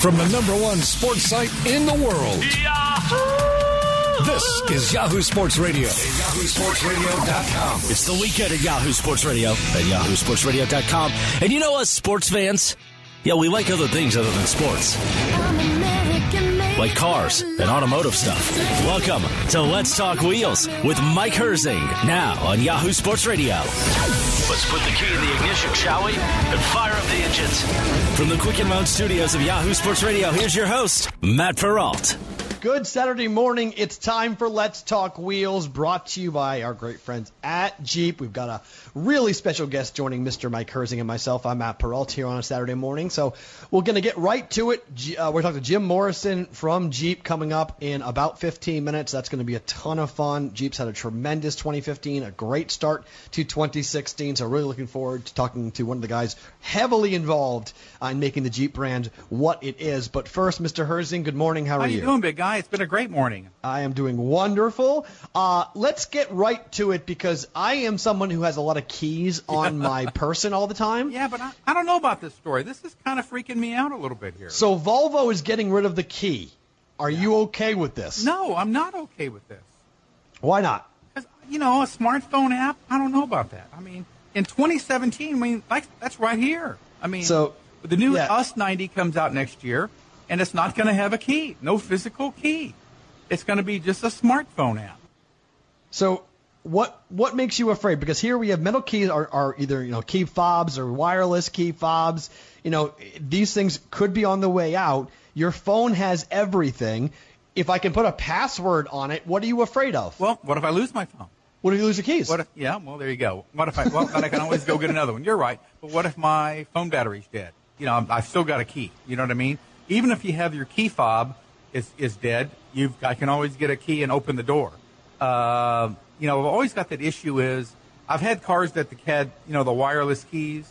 from the #1 sports site in the world. Yahoo! This is Yahoo Sports Radio at yahoosportsradio.com. It's the weekend at Yahoo Sports Radio at yahoosportsradio.com. And you know us sports fans? Yeah, we like other things other than sports. Like cars and automotive stuff. Welcome to Let's Talk Wheels with Mike Herzing, now on Yahoo Sports Radio. Let's put the key in the ignition, shall we? And fire up the engines. From the Quicken Loan Studios of Yahoo Sports Radio, here's your host, Matt Peralt. Good Saturday morning. It's time for Let's Talk Wheels, brought to you by our great friends at Jeep. We've got a really special guest joining Mr. Mike Herzing and myself. I'm Matt Peralt here on a Saturday morning. So we're going to get right to it. We're talking to Jim Morrison from Jeep coming up in about 15 minutes. That's going to be a ton of fun. Jeep's had a tremendous 2015, a great start to 2016. So really looking forward to talking to one of the guys heavily involved in making the Jeep brand what it is. But first, Mr. Herzing, good morning. How are you? How you doing, big guy? It's been a great morning. I am doing wonderful. Let's get right to it because I am someone who has a lot of keys on my person all the time. Yeah, but I don't know about this story. This is kind of freaking me out a little bit here. So Volvo is getting rid of the key. Are you okay with this? No, I'm not okay with this. Why not? Because, a smartphone app, I don't know about that. I mean, in 2017, that's right here. The new US90 comes out next year. And it's not going to have a key, no physical key. It's going to be just a smartphone app. So what makes you afraid? Because here we have metal keys are either key fobs or wireless key fobs. These things could be on the way out. Your phone has everything. If I can put a password on it, what are you afraid of? Well, what if I lose my phone? What if you lose your keys? There you go. What if then I can always go get another one. You're right. But what if my phone battery's dead? I've still got a key. You know what I mean? Even if you have your key fob is dead, I can always get a key and open the door. I've always got that issue is I've had cars that had, the wireless keys,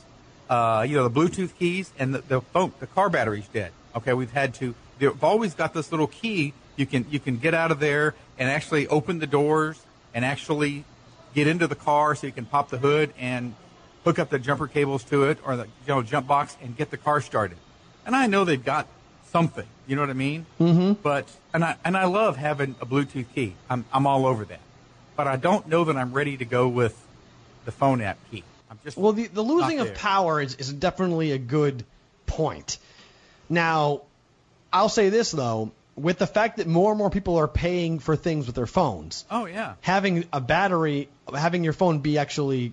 the Bluetooth keys, and the car battery's dead. Okay, they've always got this little key. You can get out of there and actually open the doors and actually get into the car so you can pop the hood and hook up the jumper cables to it or the jump box and get the car started. And I know they've got something, you know what I mean? Mm-hmm. But I love having a Bluetooth key. I'm all over that. But I don't know that I'm ready to go with the phone app key. I'm just the losing of power is definitely a good point. Now, I'll say this though, with the fact that more and more people are paying for things with their phones. Oh yeah. Having a battery, having your phone be actually,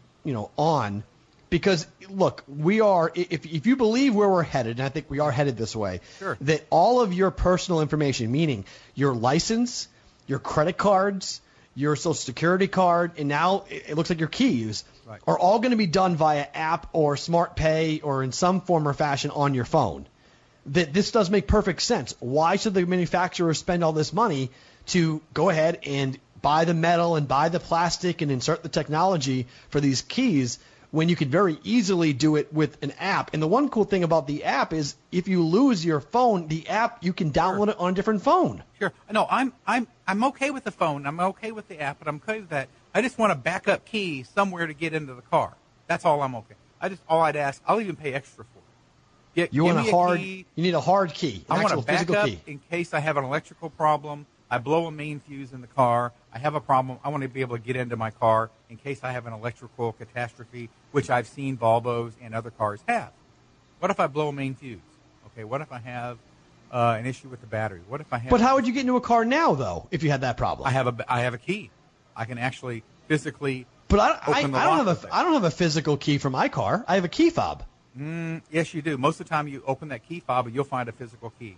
on. Because, look, we are, if you believe where we're headed, and I think we are headed this way, sure, that all of your personal information, meaning your license, your credit cards, your Social Security card, and now it looks like your keys, right, are all going to be done via app or smart pay or in some form or fashion on your phone. That this does make perfect sense. Why should the manufacturers spend all this money to go ahead and buy the metal and buy the plastic and insert the technology for these keys when you could very easily do it with an app? And the one cool thing about the app is if you lose your phone, the app, you can download it on a different phone. Sure. No, I'm okay with the phone. I'm okay with the app, but I'm okay with that. I just want a backup key somewhere to get into the car. That's all I'm okay. All I'd ask, I'll even pay extra for it. You need a hard key, I want a physical backup key. In case I have an electrical problem. I blow a main fuse in the car. I have a problem. I want to be able to get into my car in case I have an electrical catastrophe, which I've seen Volvos and other cars have. What if I blow a main fuse? Okay, what if I have an issue with the battery? What if I have? But how would you get into a car now, though, if you had that problem? I have a key. I can actually physically. But I don't have a physical key for my car. I have a key fob. Yes, you do. Most of the time, you open that key fob and you'll find a physical key.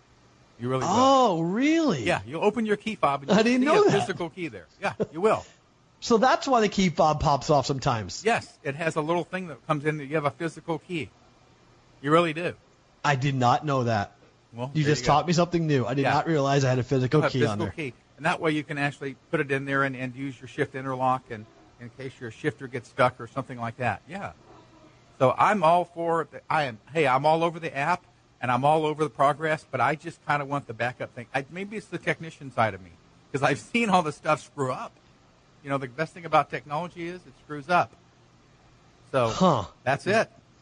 You really will. Oh, really? Yeah, you'll open your key fob and I didn't know see a that. physical key there. Yeah, you will. So that's why the key fob pops off sometimes. Yes, it has a little thing that comes in that you have a physical key. You really do. I did not know that. Well, you just taught me something new. I did not realize I had a physical key on there. Key. And that way you can actually put it in there and use your shift interlock and in case your shifter gets stuck or something like that. Yeah. So I'm all for it. I'm all over the app. And I'm all over the progress, but I just kind of want the backup thing. Maybe it's the technician side of me, because I've seen all this stuff screw up. The best thing about technology is it screws up. So that's it.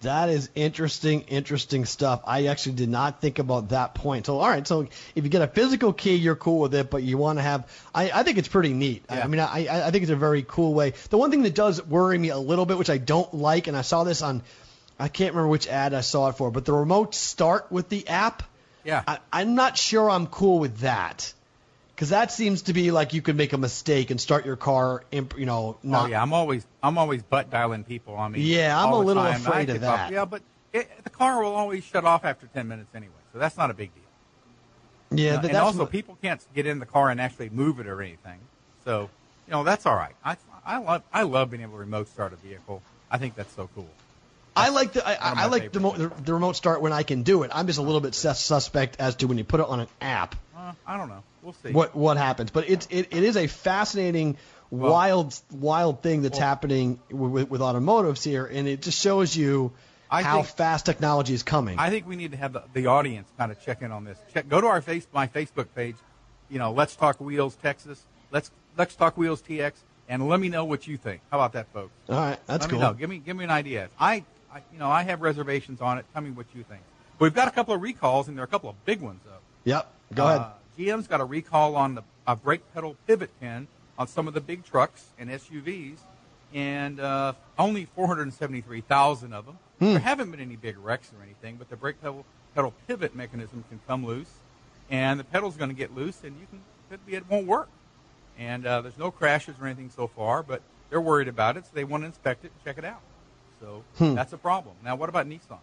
That is interesting stuff. I actually did not think about that point. So, all right, so if you get a physical key, you're cool with it, but you want to have – I think it's pretty neat. Yeah. I think it's a very cool way. The one thing that does worry me a little bit, which I don't like, and I saw this on – I can't remember which ad I saw it for, but the remote start with the app, I'm not sure I'm cool with that. Because that seems to be like you could make a mistake and start your car, not. Oh yeah, I'm always butt dialing people on me. Yeah, I'm a little afraid of that. Yeah, but the car will always shut off after 10 minutes anyway, so that's not a big deal. Yeah, and also people can't get in the car and actually move it or anything, so that's all right. I love being able to remote start a vehicle. I think that's so cool. I like the remote start when I can do it. I'm just a little bit suspect as to when you put it on an app. I don't know. We'll see what happens. But it is a fascinating, wild thing that's happening with automotives here, and it just shows you how fast technology is coming. I think we need to have the audience kind of check in on this. Go to my Facebook page, Let's Talk Wheels Texas, Let's Talk Wheels TX, and let me know what you think. How about that, folks? All right, that's cool. Let me know. Give me an idea. I have reservations on it. Tell me what you think. We've got a couple of recalls, and there are a couple of big ones, though. Yep. Go ahead. GM's got a recall on a brake pedal pivot pin on some of the big trucks and SUVs, and only 473,000 of them. There haven't been any big wrecks or anything, but the brake pedal pivot mechanism can come loose, and the pedal's going to get loose, and it won't work. And there's no crashes or anything so far, but they're worried about it, so they want to inspect it and check it out. So that's a problem. Now, what about Nissan?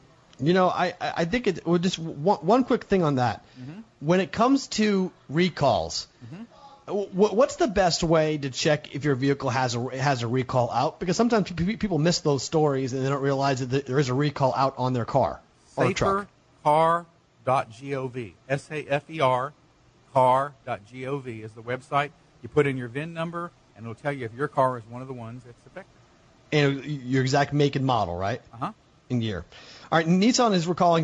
I think just one quick thing on that. Mm-hmm. When it comes to recalls, what's the best way to check if your vehicle has a recall out? Because sometimes people miss those stories and they don't realize that there is a recall out on their car or truck. Safercar.gov. SAFER car.gov is the website. You put in your VIN number, and it'll tell you if your car is one of the ones that's affected. And your exact make and model, right? Uh-huh. In year. All right, Nissan is recalling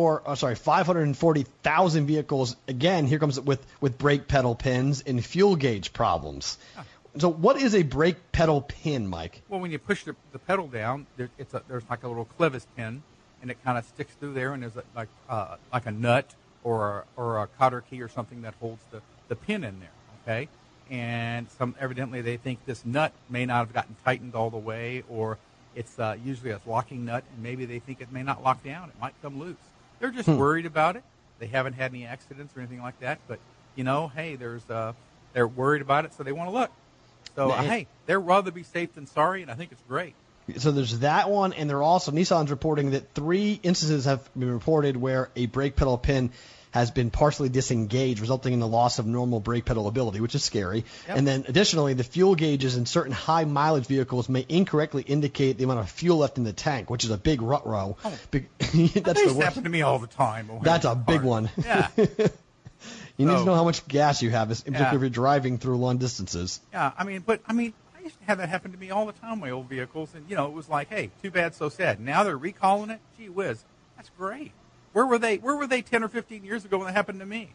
540,000 vehicles. Again, here comes with brake pedal pins and fuel gauge problems. Huh. So what is a brake pedal pin, Mike? Well, when you push the pedal down, there's like a little clevis pin, and it kind of sticks through there, and there's like a nut or a cotter key or something that holds the pin in there, okay? And evidently they think this nut may not have gotten tightened all the way, or it's usually a locking nut, and maybe they think it may not lock down. It might come loose. They're just worried about it. They haven't had any accidents or anything like that, but, hey, they're worried about it, so they want to look. So, hey, they'd rather be safe than sorry, and I think it's great. So there's that one, and Nissan's reporting that 3 instances have been reported where a brake pedal pin has been partially disengaged, resulting in the loss of normal brake pedal ability, which is scary. Yep. And then additionally, the fuel gauges in certain high mileage vehicles may incorrectly indicate the amount of fuel left in the tank, which is a big rut row. Oh. That's happened to me all the time. That's a big one. Yeah. You need to know how much gas you have, particularly if you're driving through long distances. Yeah, I used to have that happen to me all the time in my old vehicles, and, it was like, hey, too bad, so sad. Now they're recalling it? Gee whiz, that's great. Where were they 10 or 15 years ago when that happened to me?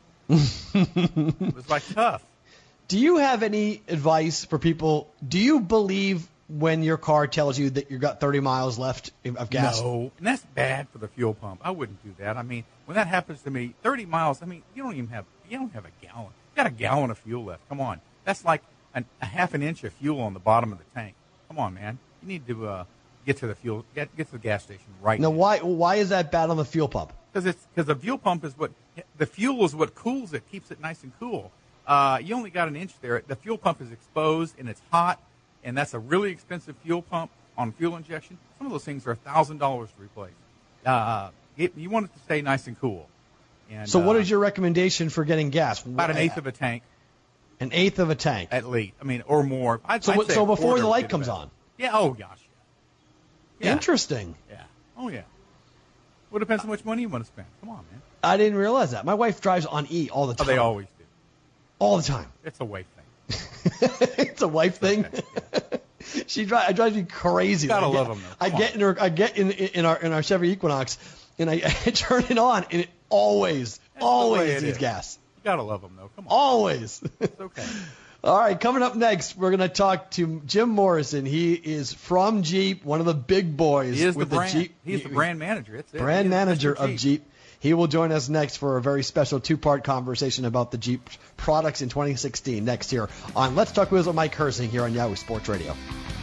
It was like tough. Do you have any advice for people? Do you believe when your car tells you that you've got 30 miles left of gas? No, and that's bad for the fuel pump. I wouldn't do that. When that happens to me, 30 miles, you don't have a gallon. You got a gallon of fuel left. Come on. That's like a half an inch of fuel on the bottom of the tank. Come on, man. You need to get to the gas station right now. Why is that bad on the fuel pump? Because the fuel pump is the fuel is what cools it, keeps it nice and cool. You only got an inch there. The fuel pump is exposed and it's hot, and that's a really expensive fuel pump on fuel injection. Some of those things are $1,000 to replace. You want it to stay nice and cool. And, so what is your recommendation for getting gas? About an eighth of a tank. An eighth of a tank? At least. Or more. So before the light comes on? Yeah. Oh, gosh. Yeah. Interesting. Yeah. Oh, yeah. Well, it depends how much money you want to spend. Come on, man. I didn't realize that. My wife drives on E all the time. Oh, they always do. All the time. It's a wife thing. It's a wife thing? Okay, yeah. It drives me crazy. You gotta love them, though. I get in our Chevy Equinox, and I turn it on, and it always needs gas. You gotta love them, though. Come on. Always. It's okay. All right, coming up next, we're going to talk to Jim Morrison. He is from Jeep, one of the big boys. He is with the brand. Jeep. He's the brand manager. It's brand manager of Jeep. He will join us next for a very special two-part conversation about the Jeep products in 2016 next here on Let's Talk Wheels with Mike Herzing here on Yahoo Sports Radio.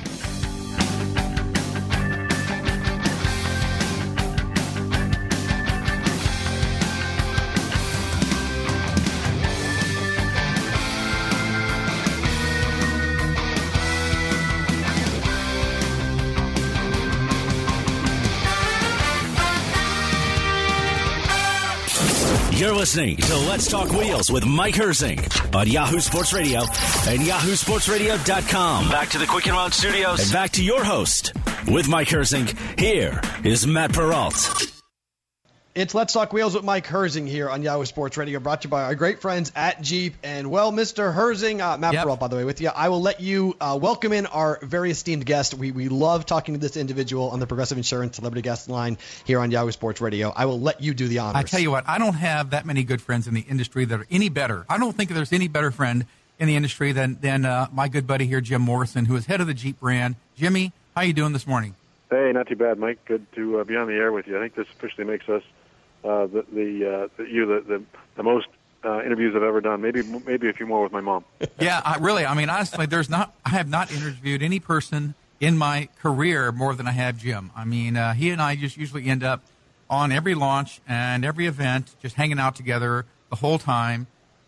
You're listening to Let's Talk Wheels with Mike Herzing on Yahoo Sports Radio and yahoosportsradio.com. Back to the Quicken Lounge Studios and back to your host with Mike Herzing. Here is Matt Peralt. It's Let's Talk Wheels with Mike Herzing here on Yahoo Sports Radio, brought to you by our great friends at Jeep. And, well, Mr. Herzing, Matt Peralt, by the way, with you. I will let you welcome in our very esteemed guest. We love talking to this individual on the Progressive Insurance Celebrity Guest line here on Yahoo Sports Radio. I will let you do the honors. I tell you what, I don't have that many good friends in the industry that are any better. I don't think there's any better friend in the industry than my good buddy here, Jim Morrison, who is head of the Jeep brand. Jimmy, how you doing this morning? Hey, not too bad, Mike. Good to be on the air with you. I think this officially makes us the most interviews I've ever done. Maybe a few more with my mom. Yeah, honestly, I have not interviewed any person in my career more than I have Jim. I mean, he and I just usually end up on every launch and every event, just hanging out together the whole time,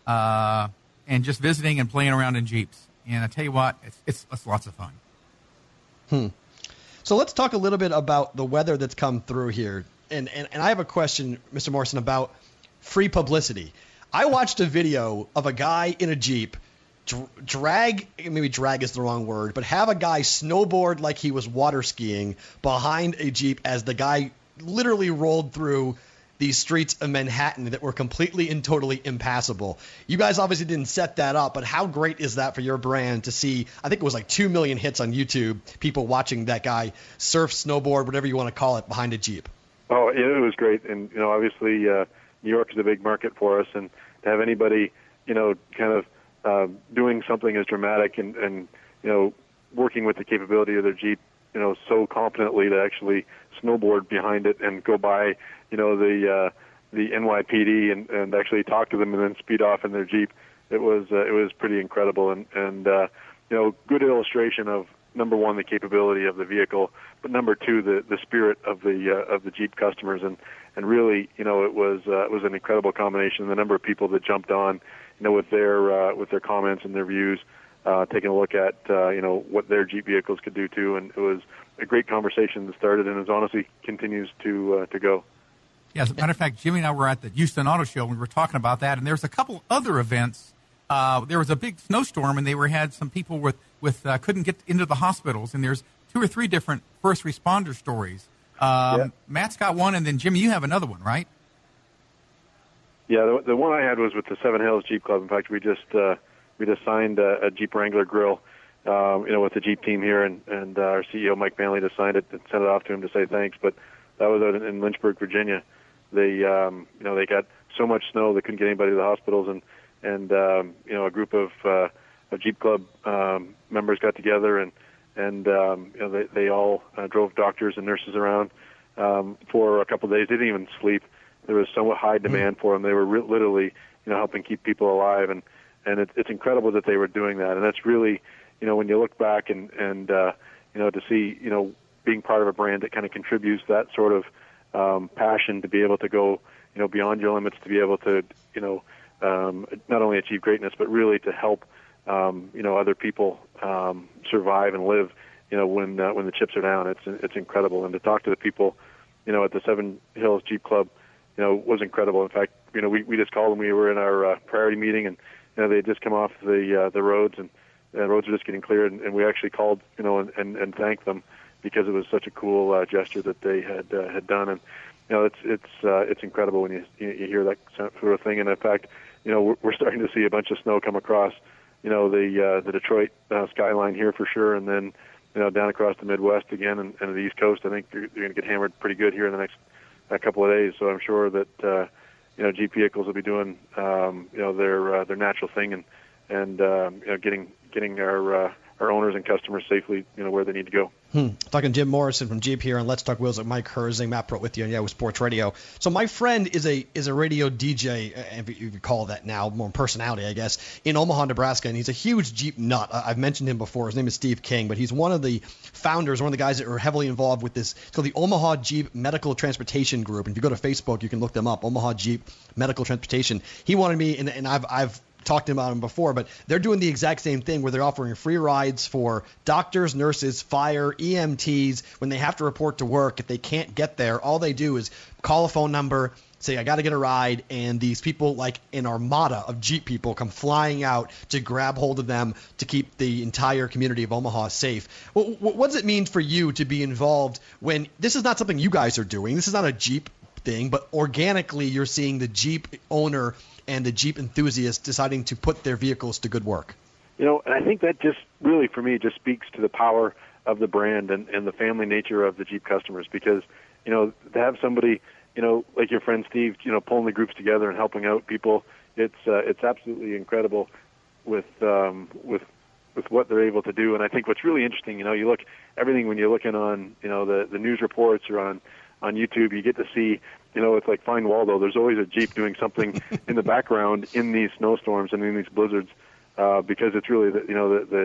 and just visiting and playing around in Jeeps. And I tell you what, it's lots of fun. So let's talk a little bit about the weather that's come through here. And I have a question, Mr. Morrison, about free publicity. I watched a video of a guy in a Jeep drag is the wrong word, but have a guy snowboard like he was water skiing behind a Jeep as the guy literally rolled through these streets of Manhattan that were completely and totally impassable. You guys obviously didn't set that up, but how great is that for your brand to see, I think it was like 2 million hits on YouTube, people watching that guy surf, snowboard, whatever you want to call it, behind a Jeep. Oh, it was great. And, obviously New York is a big market for us, and to have anybody, kind of doing something as dramatic and working with the capability of their Jeep, so confidently to actually snowboard behind it and go by, the NYPD and actually talk to them and then speed off in their Jeep. It was pretty incredible and good illustration of, number one, the capability of the vehicle, but number two, the spirit of the Jeep customers, and really, it was an incredible combination. The number of people that jumped on, with their comments and their views, taking a look at what their Jeep vehicles could do too, and it was a great conversation that started and honestly continues to go. Yeah, as a matter of fact, Jimmy and I were at the Houston Auto Show and we were talking about that, and there's a couple other events. There was a big snowstorm, and they had some people with couldn't get into the hospitals, and there's 2 or 3 different first responder stories. Matt's got one, and then Jimmy, you have another one, right? Yeah, the one I had was with the Seven Hills Jeep Club. In fact, we just signed a Jeep Wrangler grill, with the Jeep team here, and our CEO Mike Manley just signed it and sent it off to him to say thanks. But that was out in Lynchburg, Virginia. They got so much snow they couldn't get anybody to the hospitals, and a group of Jeep Club members got together and they all drove doctors and nurses around for a couple of days. They didn't even sleep. There was somewhat high demand for them. They were literally helping keep people alive, and it's incredible that they were doing that. And that's really when you look back and to see being part of a brand that kind of contributes that sort of passion to be able to go beyond your limits, to be able to not only achieve greatness but really to help other people survive and live when the chips are down. It's incredible. And to talk to the people at the Seven Hills Jeep Club was incredible. In fact, we just called them. We were in our priority meeting, and they had just come off the roads, and the roads are just getting cleared, and we actually called and thanked them because it was such a cool gesture that they had done. And it's incredible when you hear that sort of thing. And in fact, we're starting to see a bunch of snow come across the Detroit skyline here for sure, and then down across the Midwest again and the East Coast. I think you're going to get hammered pretty good here in the next couple of days. So I'm sure that Jeep vehicles will be doing their natural thing and getting our owners and customers safely, where they need to go. Talking to Jim Morrison from Jeep here on Let's Talk Wheels with Mike Herzing, Matt Perrault with you on Yahoo Sports Radio. So my friend is a radio DJ, if you call that now, more personality, I guess, in Omaha, Nebraska, and he's a huge Jeep nut. I've mentioned him before. His name is Steve King, but he's one of the founders, one of the guys that are heavily involved with this. It's called the Omaha Jeep Medical Transportation Group. And if you go to Facebook, you can look them up, Omaha Jeep Medical Transportation. He wanted me, and I've talked about them before, but they're doing the exact same thing where they're offering free rides for doctors, nurses, fire, EMTs when they have to report to work. If they can't get there, all they do is call a phone number, say, I got to get a ride, and these people, like an armada of Jeep people, come flying out to grab hold of them to keep the entire community of Omaha safe. What does it mean for you to be involved when this is not something you guys are doing? This is not a Jeep thing, but organically you're seeing the Jeep owner and the Jeep enthusiasts deciding to put their vehicles to good work. And I think that just really, for me, just speaks to the power of the brand and the family nature of the Jeep customers, because, to have somebody, like your friend Steve, pulling the groups together and helping out people, it's absolutely incredible with what they're able to do. And I think what's really interesting, you look everything when you're looking on, the news reports or on YouTube, you get to see, it's like Find Waldo. There's always a Jeep doing something in the background in these snowstorms and in these blizzards, because it's really the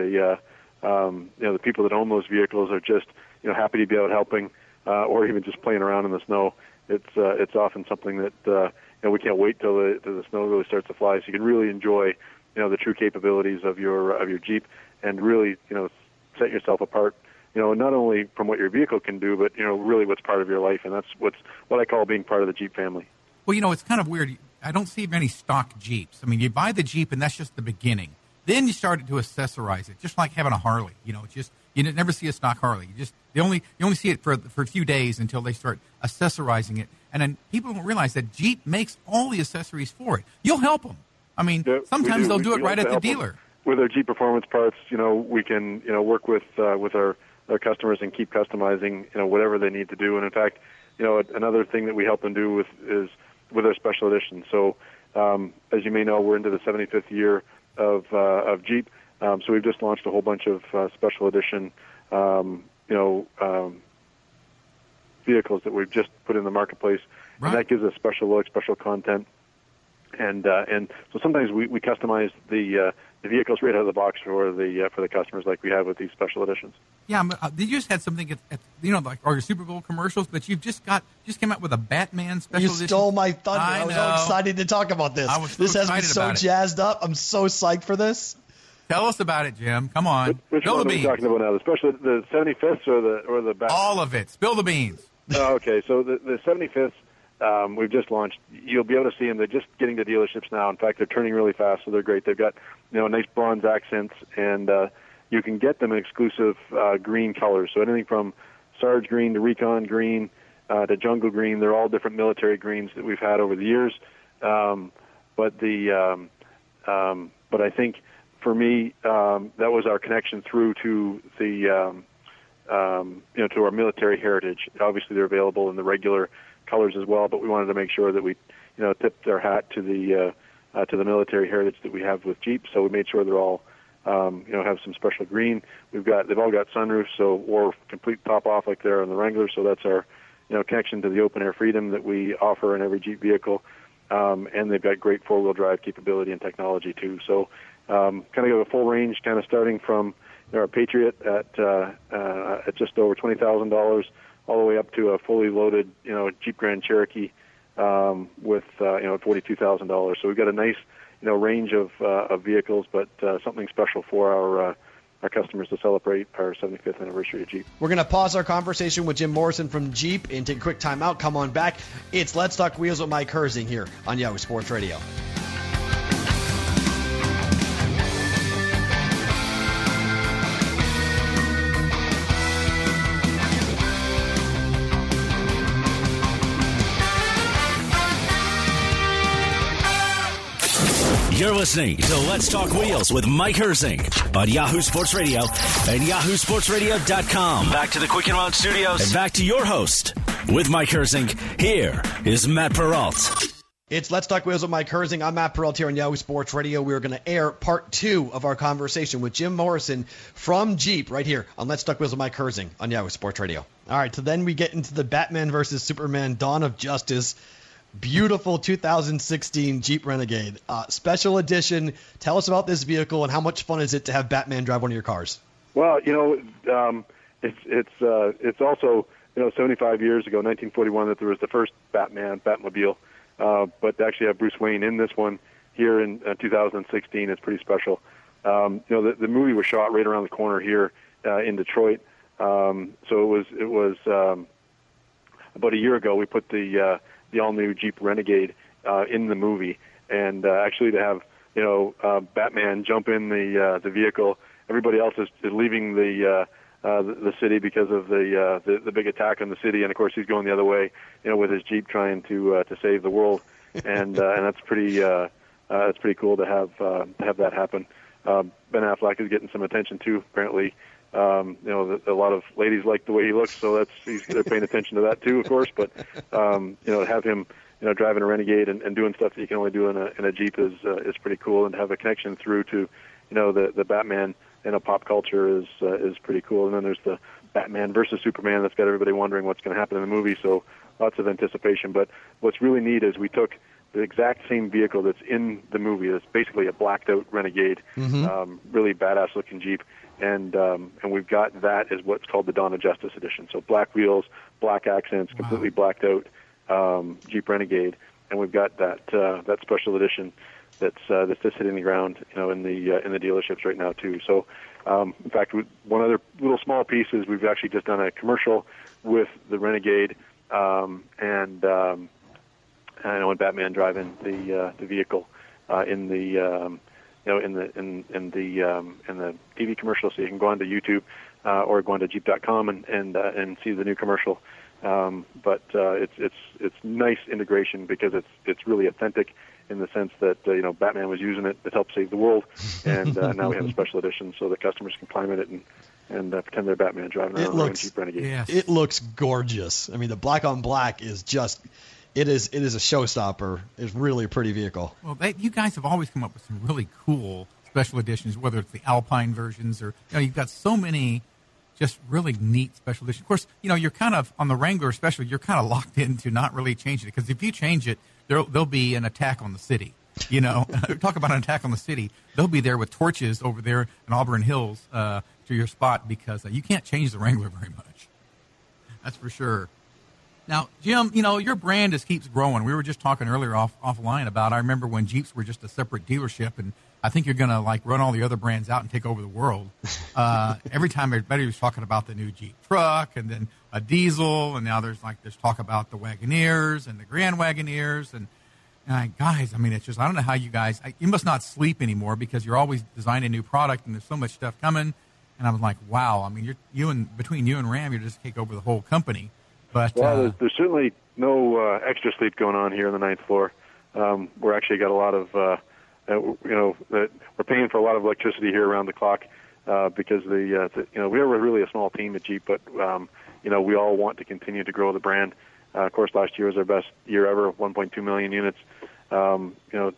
people that own those vehicles are just happy to be out helping, or even just playing around in the snow. It's often something that we can't wait till the snow really starts to fly, so you can really enjoy the true capabilities of your Jeep and really set yourself apart. Not only from what your vehicle can do, but, really what's part of your life. And that's what I call being part of the Jeep family. Well, it's kind of weird. I don't see many stock Jeeps. I mean, you buy the Jeep and that's just the beginning. Then you start to accessorize it, just like having a Harley. You never see a stock Harley. You only see it for a few days until they start accessorizing it. And then people don't realize that Jeep makes all the accessories for it. You'll help them. I mean, sometimes they'll do it right at the dealer. With our Jeep Performance parts, we can, work with our customers and keep customizing, whatever they need to do. And in fact, another thing that we help them do is with our special editions. So, as you may know, we're into the 75th year of Jeep. So we've just launched a whole bunch of special edition, vehicles that we've just put in the marketplace, right. And that gives us special look, special content, and so sometimes we customize the vehicles right out of the box for the customers, like we have with these special editions. Yeah, you just had something at like your Super Bowl commercials, but you've just came out with a Batman special edition. You stole my thunder. I was so excited to talk about this. This has me so jazzed up. I'm so psyched for this. Tell us about it, Jim. Come on. Which one are we talking about now? The 75th or the Batman? All of it. Spill the beans. Okay, so the 75th. We've just launched. You'll be able to see them. They're just getting to dealerships now. In fact, they're turning really fast, so they're great. They've got nice bronze accents, and you can get them in exclusive green colors. So anything from Sarge green to Recon green to Jungle green. They're all different military greens that we've had over the years. But I think for me that was our connection through to the to our military heritage. Obviously, they're available in the regular colors as well, but we wanted to make sure that we, tipped our hat to the military heritage that we have with Jeep. So we made sure they're all, have some special green. They've all got sunroofs, or complete top off like they're on the Wrangler. So that's our, connection to the open air freedom that we offer in every Jeep vehicle. And they've got great 4-wheel drive capability and technology too. So, kind of a full range, kind of starting from our Patriot at just over $20,000. All the way up to a fully loaded, Jeep Grand Cherokee with $42,000. So we've got a nice, range of vehicles, but something special for our customers to celebrate our 75th anniversary of Jeep. We're going to pause our conversation with Jim Morrison from Jeep and take a quick time out. Come on back. It's Let's Talk Wheels with Mike Herzing here on Yahoo Sports Radio. You're listening to Let's Talk Wheels with Mike Herzing on Yahoo Sports Radio and YahooSportsRadio.com. Back to the Quicken Loan Studios and back to your host with Mike Herzing. Here is Matt Perrault. It's Let's Talk Wheels with Mike Herzing. I'm Matt Peralt here on Yahoo Sports Radio. We're going to air part 2 of our conversation with Jim Morrison from Jeep right here on Let's Talk Wheels with Mike Herzing on Yahoo Sports Radio. All right, so then we get into the Batman versus Superman Dawn of Justice. Beautiful 2016 Jeep Renegade. Special edition. Tell us about this vehicle and how much fun is it to have Batman drive one of your cars? Well, it's also 75 years ago, 1941, that there was the first Batmobile. But to actually have Bruce Wayne in this one here in 2016 is pretty special. The movie was shot right around the corner here in Detroit. So it was about a year ago we put the all-new Jeep Renegade in the movie, and actually to have Batman jump in the vehicle. Everybody else is leaving the city because of the big attack on the city, and of course he's going the other way, with his Jeep trying to save the world, and that's pretty cool to have that happen. Ben Affleck is getting some attention too, apparently. A lot of ladies like the way he looks, so they're paying attention to that too, of course. But to have him driving a Renegade and doing stuff that you can only do in a Jeep is pretty cool, and to have a connection through to the Batman pop culture is pretty cool. And then there's the Batman versus Superman that's got everybody wondering what's going to happen in the movie, so lots of anticipation. But what's really neat is we took the exact same vehicle that's in the movie. It's basically a blacked out Renegade, really badass looking Jeep, and we've got that as what's called the Dawn of Justice edition. So black wheels, black accents, completely blacked out Jeep Renegade, and we've got that special edition that's just hitting the ground, in the dealerships right now too. So, in fact, one other little small piece is we've actually just done a commercial with the Renegade, and Batman driving the vehicle in the TV commercial. So you can go onto YouTube or go onto Jeep.com and see the new commercial. But it's nice integration because it's really authentic, in the sense that Batman was using it to help save the world, and now we have a special edition so the customers can climb in it and pretend they're Batman driving around a Jeep Renegade. Yes. It looks gorgeous. I mean, the black on black is just it is a showstopper. It's really a pretty vehicle. Well, you guys have always come up with some really cool special editions, whether it's the Alpine versions or you've got so many just really neat special editions. Of course, you're kind of on the Wrangler especially. You're kind of locked into not really changing it, because if you change it, there'll be an attack on the city. Talk about an attack on the city. They'll be there with torches over there in Auburn Hills to your spot, because you can't change the Wrangler very much. That's for sure. Now, Jim, your brand keeps growing. We were just talking earlier offline about, I remember when Jeeps were just a separate dealership, and I think you're going to run all the other brands out and take over the world. Every time everybody was talking about the new Jeep truck and then a diesel, and now there's talk about the Wagoneers and the Grand Wagoneers. And guys, it's just, I don't know how you guys, you must not sleep anymore, because you're always designing a new product and there's so much stuff coming. And I was like, wow, between you and Ram, you just take over the whole company. But there's certainly no extra sleep going on here on the 9th floor. We're actually got a lot of, we're paying for a lot of electricity here around the clock because we are really a small team at Jeep, but we all want to continue to grow the brand. Of course, last year was our best year ever, 1.2 million units. Sergio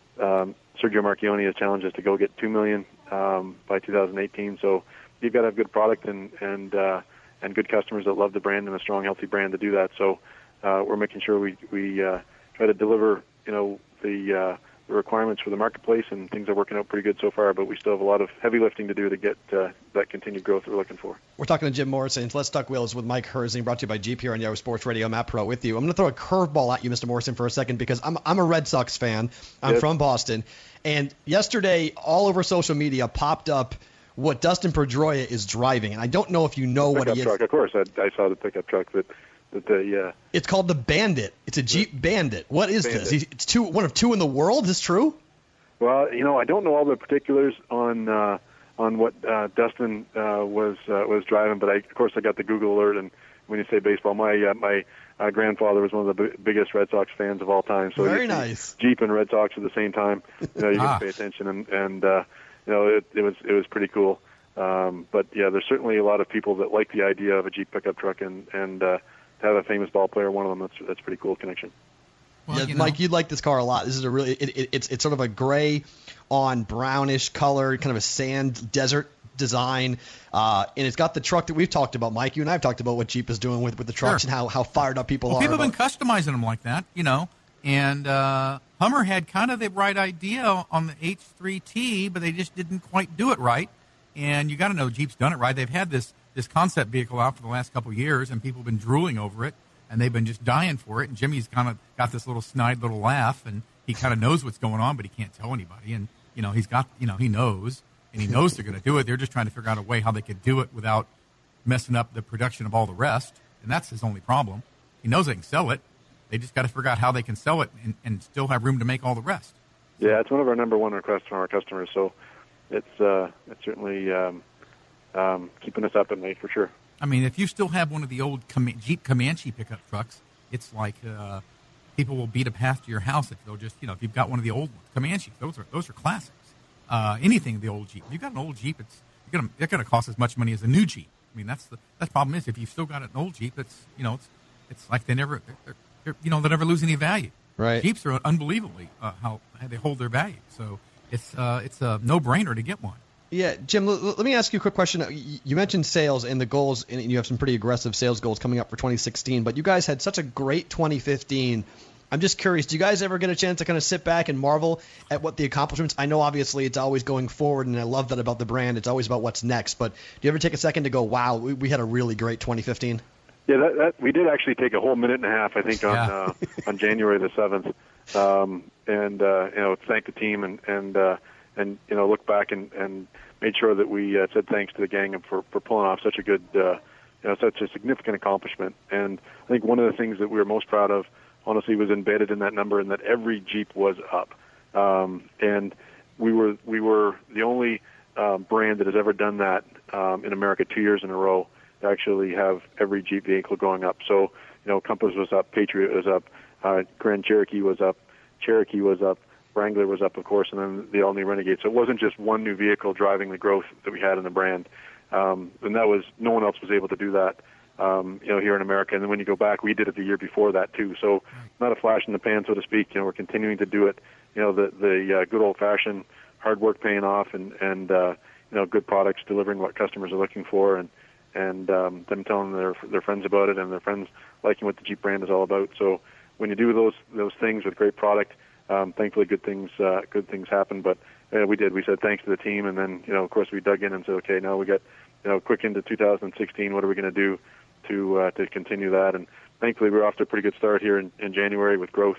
Marchionne has challenged us to go get 2 million by 2018. So you've got to have good product and good customers that love the brand, and a strong, healthy brand to do that. So we're making sure we try to deliver, the requirements for the marketplace, and things are working out pretty good so far, but we still have a lot of heavy lifting to do to get that continued growth that we're looking for. We're talking to Jim Morrison. Let's Talk Wheels with Mike Herzing, brought to you by Jeep here on Yahoo Sports Radio. Matt Peralt with you. I'm going to throw a curveball at you, Mr. Morrison, for a second, because I'm a Red Sox fan. I'm from Boston. And yesterday, all over social media, popped up what Dustin Pedroia is driving. And I don't know if you know what he is. Truck. Of course, I saw the pickup truck that It's called the Bandit. It's a Jeep Bandit. What is this? It's one of two in the world. Is this true? Well, I don't know all the particulars on what Dustin was driving, but of course I got the Google alert. And when you say baseball, my grandfather was one of the biggest Red Sox fans of all time. So very nice. Jeep and Red Sox at the same time. You got to pay attention, and it was pretty cool. But yeah, there's certainly a lot of people that like the idea of a Jeep pickup truck, and to have a famous ball player, one of them, that's a pretty cool connection. Well, yeah, Mike, you'd like this car a lot. This is a really it's sort of a gray on brownish color, kind of a sand desert design, and it's got the truck that we've talked about. Mike, you and I have talked about what Jeep is doing with the trucks and how fired up people are. People have been customizing them like that, and Hummer had kind of the right idea on the H3T, but they just didn't quite do it right. And you got to know Jeep's done it right. They've had this concept vehicle out for the last couple of years, and people have been drooling over it, and they've been just dying for it. And Jimmy's kind of got this little snide little laugh, and he kind of knows what's going on, but he can't tell anybody. And he's got he knows. And he knows they're going to do it. They're just trying to figure out a way how they could do it without messing up the production of all the rest. And that's his only problem. He knows they can sell it. They just got to figure out how they can sell it and still have room to make all the rest. Yeah, it's one of our number one requests from our customers. So it's certainly keeping us up at night for sure. I mean, if you still have one of the old Jeep Comanche pickup trucks, it's like people will beat a path to your house if they'll just, if you've got one of the old ones. Comanches, those are classics. Anything the old Jeep. If you've got an old Jeep, it's going to cost as much money as a new Jeep. I mean, that's the problem is if you've still got an old Jeep, it's like they never lose any value. Right. Jeeps are unbelievably how they hold their value. So it's a no-brainer to get one. Yeah, Jim, let me ask you a quick question. You mentioned sales and the goals, and you have some pretty aggressive sales goals coming up for 2016, but you guys had such a great 2015. I'm just curious, do you guys ever get a chance to kind of sit back and marvel at what the accomplishments? I know obviously it's always going forward, and I love that about the brand. It's always about what's next. But do you ever take a second to go, wow, we had a really great 2015? Yeah, that we did actually take a whole minute and a half, I think, on January the 7th, and thank the team and look back and made sure that we said thanks to the gang for pulling off such a good, such a significant accomplishment. And I think one of the things that we were most proud of, honestly, was embedded in that number, and that every Jeep was up. And we were the only brand that has ever done that in America 2 years in a row to actually have every Jeep vehicle going up. So, Compass was up, Patriot was up, Grand Cherokee was up, Cherokee was up, Wrangler was up, of course, and then the all-new Renegade. So it wasn't just one new vehicle driving the growth that we had in the brand. And that was, no one else was able to do that. Here in America. And then when you go back, we did it the year before that too. So not a flash in the pan, so to speak. We're continuing to do it. The good old-fashioned hard work paying off, and good products delivering what customers are looking for, and them telling their friends about it, and their friends liking what the Jeep brand is all about. So when you do those things with great product, thankfully good things happen. But we did. We said thanks to the team, and then of course we dug in and said, okay, now we got quick into 2016. What are we going to do to continue that? And thankfully we're off to a pretty good start here in January with growth.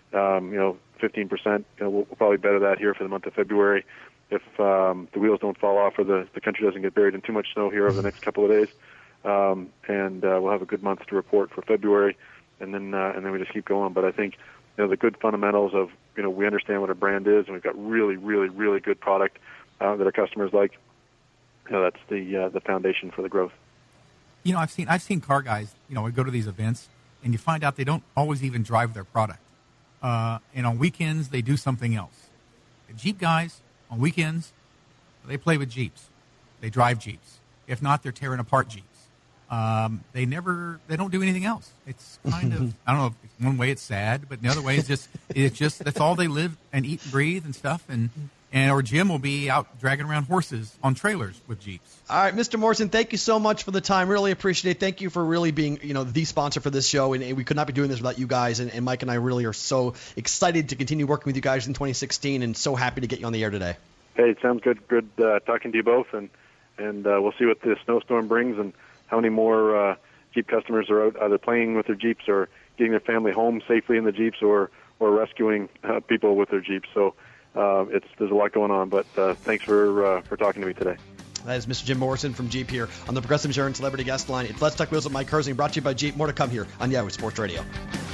15%. We'll probably better that here for the month of February if the wheels don't fall off or the country doesn't get buried in too much snow here over the next couple of days. And we'll have a good month to report for February, and then we just keep going. But I think the good fundamentals of we understand what our brand is, and we've got really, really, really good product that our customers like. That's the foundation for the growth. I've seen car guys. We go to these events, and you find out they don't always even drive their product. And on weekends they do something else. The Jeep guys on weekends, they play with Jeeps, they drive Jeeps. If not, they're tearing apart Jeeps. They don't do anything else. It's kind of, I don't know, if one way it's sad, but the other way it's just that's all they live and eat and breathe and stuff. Or Jim will be out dragging around horses on trailers with Jeeps. All right, Mr. Morrison, thank you so much for the time. Really appreciate it. Thank you for really being, the sponsor for this show. And we could not be doing this without you guys. And Mike and I really are so excited to continue working with you guys in 2016, and so happy to get you on the air today. Hey, it sounds good. Good talking to you both, and we'll see what this snowstorm brings and how many more Jeep customers are out either playing with their Jeeps or getting their family home safely in the Jeeps or rescuing people with their Jeeps. So there's a lot going on, but thanks for talking to me today. That is Mr. Jim Morrison from Jeep here on the Progressive Insurance Celebrity Guest Line. It's Let's Talk Wheels with Mike Herzing, brought to you by Jeep. More to come here on Yahoo Sports Radio.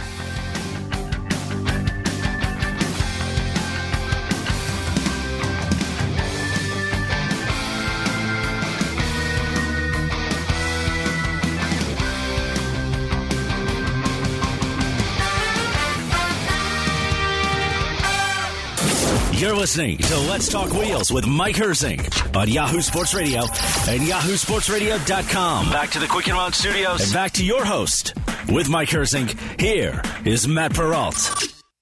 You're listening to Let's Talk Wheels with Mike Herzing on Yahoo Sports Radio and YahooSportsRadio.com. Back to the Quicken Loan Studios and back to your host with Mike Herzing. Here is Matt Peralt.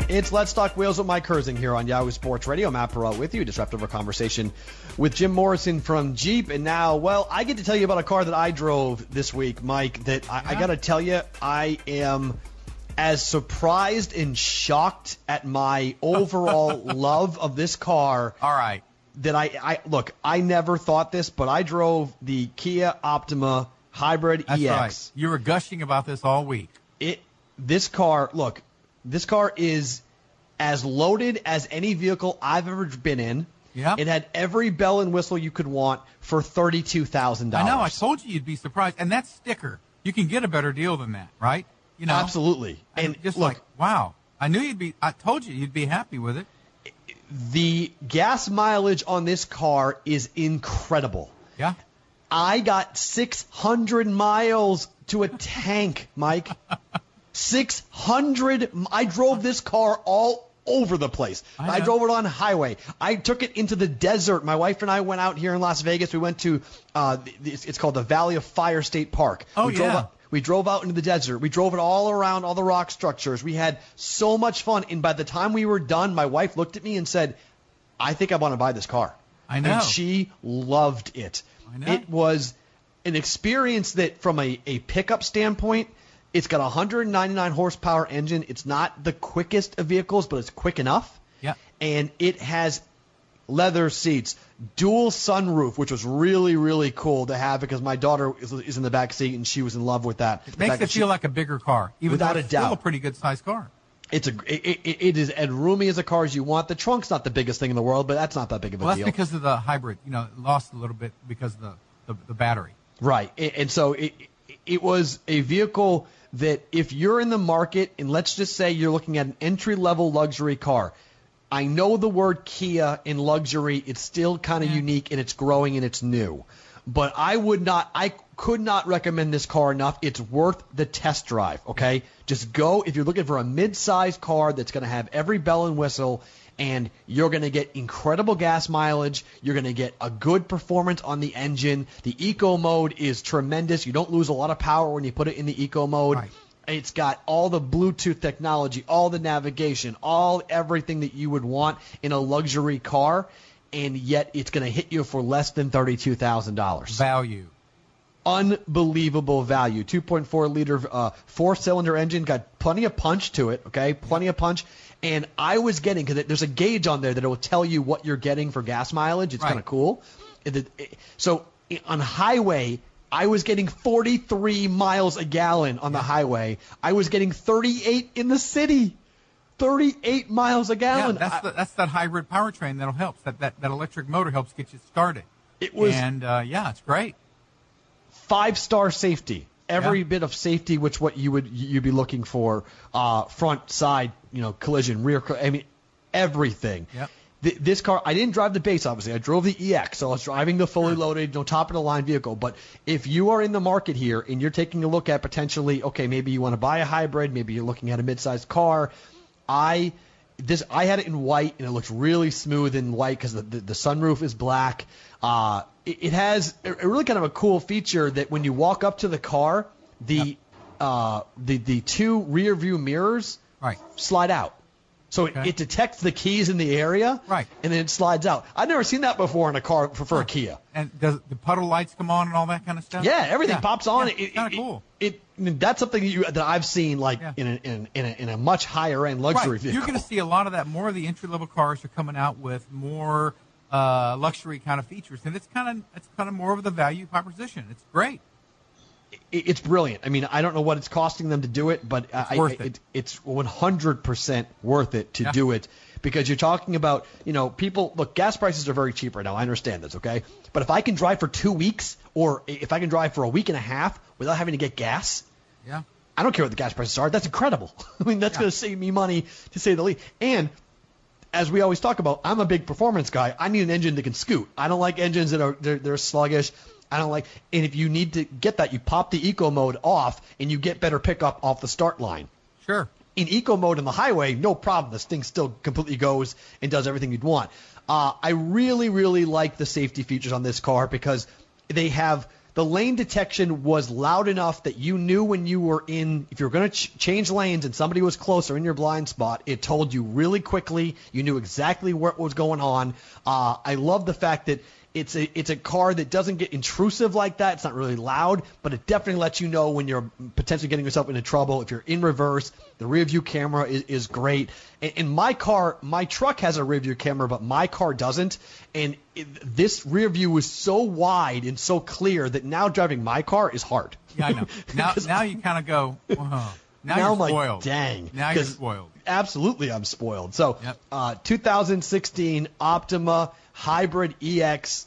It's Let's Talk Wheels with Mike Herzing here on Yahoo Sports Radio. Matt Perrault with you. Disrupt our conversation with Jim Morrison from Jeep. And now, well, I get to tell you about a car that I drove this week, Mike, that I got to tell you, I am as surprised and shocked at my overall love of this car. All right. That look, I never thought this, but I drove the Kia Optima Hybrid That's EX. Right. You were gushing about this all week. This car is as loaded as any vehicle I've ever been in. Yeah. It had every bell and whistle you could want for $32,000. I know. I told you you'd be surprised. And that sticker, you can get a better deal than that, right? You know. Absolutely. And just look, like, wow. I told you you'd be happy with it. The gas mileage on this car is incredible. Yeah. I got 600 miles to a tank, Mike. 600. I drove this car all over the place. I drove it on highway. I took it into the desert. My wife and I went out here in Las Vegas. We went to, it's called the Valley of Fire State Park. Oh, We drove out into the desert. We drove it all around all the rock structures. We had so much fun. And by the time we were done, my wife looked at me and said, I think I want to buy this car. I know. And she loved it. I know. It was an experience that from a pickup standpoint, it's got a 199 horsepower engine. It's not the quickest of vehicles, but it's quick enough. Yeah. And it has leather seats, dual sunroof, which was really, really cool to have because my daughter is in the back seat and she was in love with that. It makes it feel like a bigger car, even without though it's a doubt. still a pretty good sized car. It is as roomy as a car as you want. The trunk's not the biggest thing in the world, but that's not that big of a Well, deal. that's because of the hybrid. You know, it lost a little bit because of the battery. Right. And so it was a vehicle that if you're in the market, and let's just say you're looking at an entry-level luxury car, I know the word Kia in luxury, it's still kind of unique and it's growing and it's new. But I could not recommend this car enough. It's worth the test drive, okay? Just go if you're looking for a mid-sized car that's going to have every bell and whistle, and you're going to get incredible gas mileage. You're going to get a good performance on the engine. The eco mode is tremendous. You don't lose a lot of power when you put it in the eco mode. Right. It's got all the Bluetooth technology, all the navigation, everything that you would want in a luxury car, and yet it's going to hit you for less than $32,000. Value. Unbelievable value. 2.4 liter 4-cylinder engine, got plenty of punch to it, okay? Plenty of punch. And I was getting, because there's a gauge on there that will tell you what you're getting for gas mileage. It's kind of cool. So on highway, I was getting 43 miles a gallon on the highway. I was getting 38 in the city. 38 miles a gallon. Yeah, that's that hybrid powertrain that'll help. That electric motor helps get you started. It was, and it's great. 5-star safety. Every bit of safety, which what you'd be looking for, front, side, collision, rear, everything. Yep. This car, I didn't drive the base, obviously. I drove the EX, so I was driving the fully loaded, top-of-the-line vehicle. But if you are in the market here and you're taking a look at potentially, okay, maybe you want to buy a hybrid, maybe you're looking at a mid-sized car, I had it in white, and it looks really smooth in white because the sunroof is black. It has a really kind of a cool feature that when you walk up to the car, the two rear view mirrors slide out. So it detects the keys in the area, and then it slides out. I've never seen that before in a car for a Kia. And does the puddle lights come on and all that kind of stuff? Yeah, everything pops on. It's kind of cool. That's something that I've seen in a much higher end luxury vehicle. You're going to see a lot of that. More of the entry level cars are coming out with more luxury kind of features, and it's kind of more of the value proposition. It's great. It's brilliant. I mean, I don't know what it's costing them to do it, but it's 100% worth it to do it, because you're talking about, people, look, gas prices are very cheap right now. I understand this, okay? But if I can drive for 2 weeks, or if I can drive for a week and a half without having to get gas, I don't care what the gas prices are. That's incredible. I mean, that's going to save me money, to say the least. And as we always talk about, I'm a big performance guy. I need an engine that can scoot. I don't like engines that are they're sluggish. I don't like, and if you need to get that, you pop the eco mode off and you get better pickup off the start line. Sure. In eco mode on the highway, no problem. This thing still completely goes and does everything you'd want. I really, really like the safety features on this car because they have the lane detection was loud enough that you knew when you were if you were going to change lanes and somebody was closer in your blind spot, it told you really quickly. You knew exactly what was going on. I love the fact that it's a car that doesn't get intrusive like that. It's not really loud, but it definitely lets you know when you're potentially getting yourself into trouble. If you're in reverse, the rear view camera is great. And my truck has a rear view camera, but my car doesn't. And this rear view was so wide and so clear that now driving my car is hard. Yeah, I know. Now you kind of go, whoa. Now you're I'm spoiled. Like, dang. Now you're spoiled. Absolutely, I'm spoiled. So, yep. 2016 Optima Hybrid EX.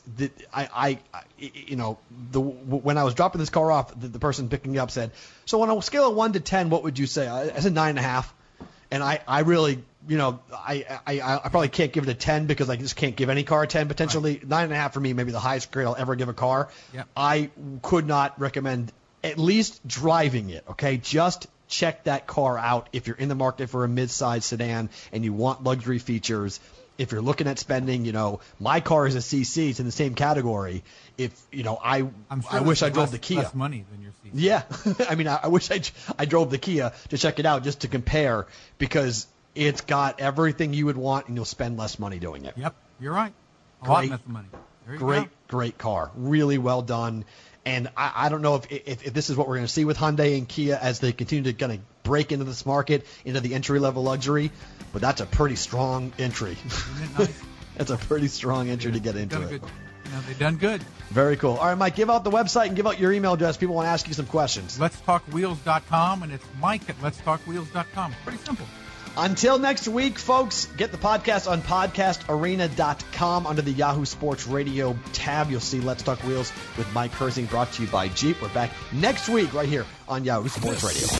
When I was dropping this car off, the person picking me up said, "So on a scale of 1 to 10, what would you say?" I said 9.5, and I really, I probably can't give it a 10 because I just can't give any car a 10. Potentially right. 9.5 for me, maybe the highest grade I'll ever give a car. Yep. I could not recommend at least driving it. Okay, just check that car out if you're in the market for a mid-size sedan and you want luxury features. If you're looking at spending, my car is a CC. It's in the same category. If, I wish I drove the Kia. Less money than your CC. Yeah. I mean, I wish I drove the Kia to check it out just to compare because it's got everything you would want and you'll spend less money doing it. Yep. You're right. A lot less money. There you go. Great car. Really well done. And I don't know if this is what we're going to see with Hyundai and Kia as they continue to kind of break into this market, into the entry-level luxury, but that's a pretty strong entry. Isn't it nice? That's a pretty strong entry to get into it. They've done good. Very cool. All right, Mike, give out the website and give out your email address. People want to ask you some questions. Let'sTalkWheels.com, and it's Mike at Let'sTalkWheels.com. Pretty simple. Until next week, folks, get the podcast on podcastarena.com under the Yahoo Sports Radio tab. You'll see Let's Talk Wheels with Mike Herzing, brought to you by Jeep. We're back next week right here on Yahoo Sports Radio.